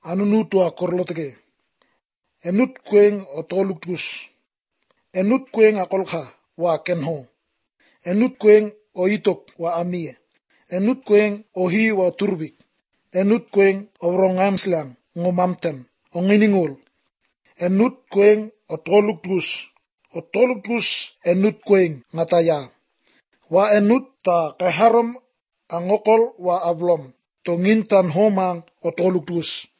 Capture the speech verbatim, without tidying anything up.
anunu tua korlotege. Enut kueng o toluk tus. Enut kueng akolka wa kenho. Enut kueng o itok wa amie. Enut kueng o hi wa turbik. Enut kueng o wrongamslang ngomamtem o nginingol. Enut kueng o toluk tus. O toluk tus enut kueng ngataya. Wa enut ta keharom angokol wa ablom. Tongin tan homang o toluk tus.